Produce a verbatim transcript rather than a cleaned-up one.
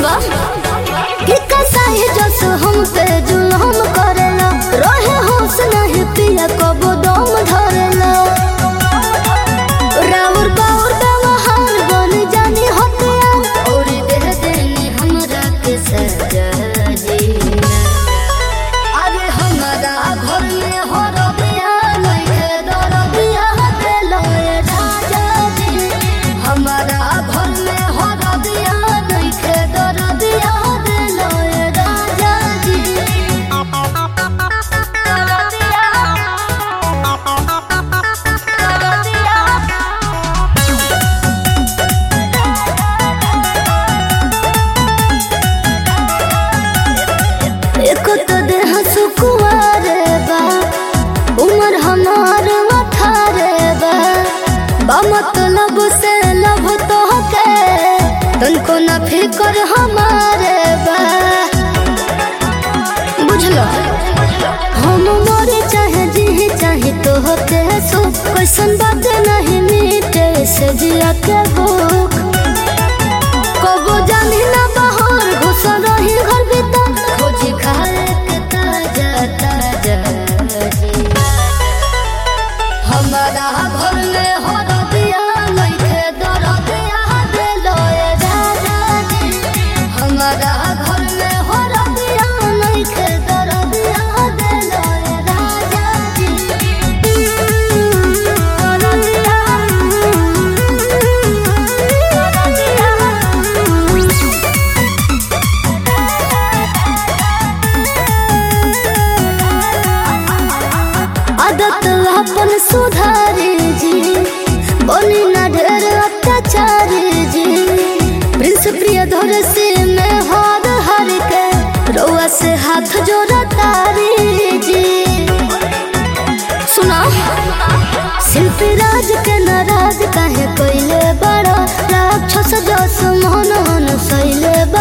सुनबा कि कसाई जस हम पे जुल्म करेला रहे होश नहीं पिया कबो दम धरेला राउर बाउर व्यवहार बन जानी हटिया और दे देनी हमरा के सजा जी अरे हमारा घर में हो रबिया नहीं दर दिया देलो राजा जी हमारा घर में हो रबिया नहीं दर दिया देलो राजा जी दर दिया दर दिया एको तो देह सुकुआरे बा उमर हमार अठारे बा बा मतलब से लब तो के तनको न फिकर हमारे बा बुझलो हम मरे चाहे जी चाहे तो होते सो कैसन बात नहीं मीटे से जिया के भूख कबो जानी ना बाहर घुस रही घर भीतर खोजी खाए के ताजा ताजा जी हमारा घर में हो रबिया नहीं दर दिया देलो राजा जी हमारा घर में हो रबिया नहीं दर दिया देलो राजा जी दर दिया आदत अपन सुधारी जी बोली ना ढेर अत्याचारी जी प्रिंस प्रिय धर से मैं हार हर के रउआ से हाथ जोड़ा तारी जी सुना शिल्पी राज के नाराज काहे कोइले बड़ा राक्षस जस मोहन सैले